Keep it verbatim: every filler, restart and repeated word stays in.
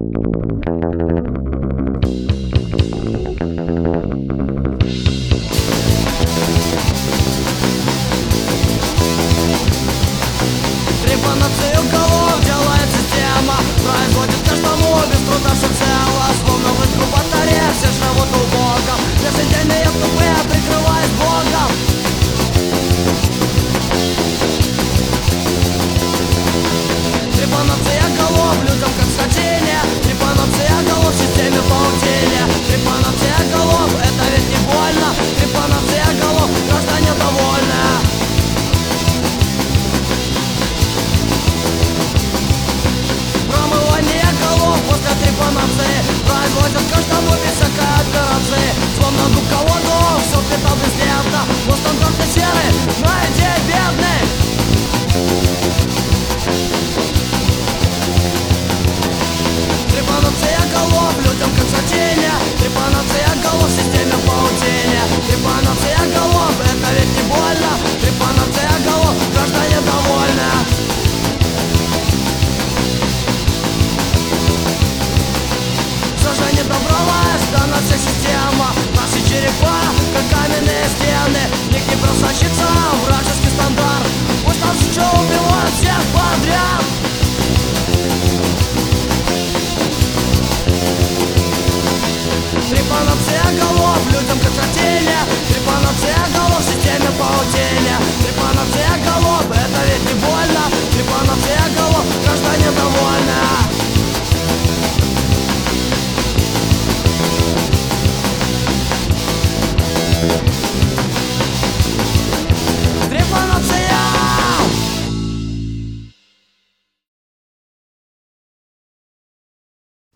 Трепанацию голов делает система, производит каждому без труда всецело. Словно в инкубаторе все живут убого, для тупые прикрываясь Богом. Трепанация голов людям как скотине, трепанация голов в системе паутине. Трепанация голов — это ведь не больно, трепанация голов — граждане довольны. Промывание голов после трепанации производят каждому без всякой операции. Словно губка воду все впитал бесследно, но стандарты серы, но идея бедный. Трепанация голов людям как сатине, трепанация голов в системе паутине. Трепанация голов — это ведь не больно, трепанация голов — граждане довольны. Все же не добралась до нас вся система, наши черепа как каменные стены, в них не просочится вражеский стандарт. Пусть нас еще убивают всех подряд. Трепанация голов людям как сатине, трепанация голов в системе паутине. Трепанация голов